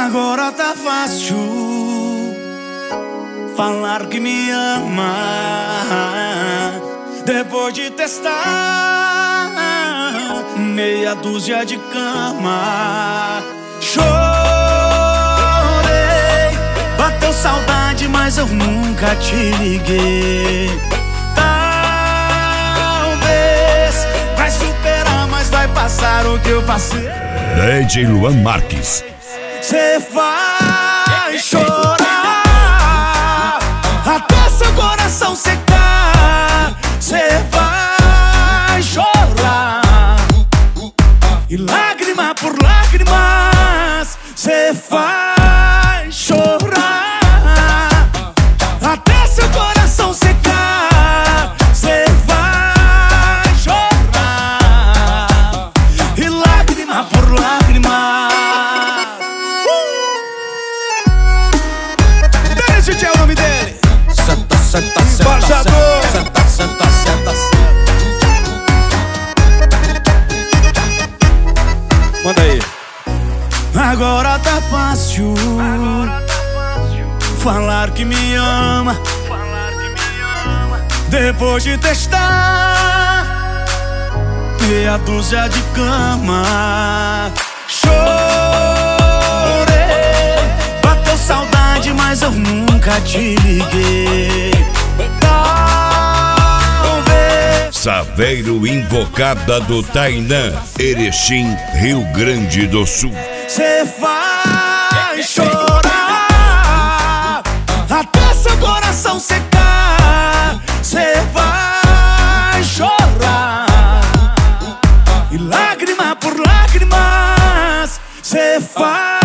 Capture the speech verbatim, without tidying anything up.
Agora tá fácil falar que me ama, depois de testar meia dúzia de cama. Chorei, bateu saudade, mas eu nunca te liguei. Talvez vai superar, mas vai passar o que eu passei. D J Luan Marques. Cê vai chorar até seu coração secar. Cê vai chorar e lágrima por lágrimas. Cê vai chorar até seu coração secar. Cê vai chorar e lágrima por lágrima. Esse é o nome dele. Senta, senta, senta, Baixador. senta, senta, senta, senta. Manda aí. Agora tá fácil falar que me ama, depois de testar meia dúzia de cama. Chorei, bateu saudade, mas eu nunca te liguei. Talvez Saveiro Invocada do Tainã, Erechim, Rio Grande do Sul. cê vai chorar até seu coração secar. Cê vai chorar e lágrima por lágrimas. Cê vai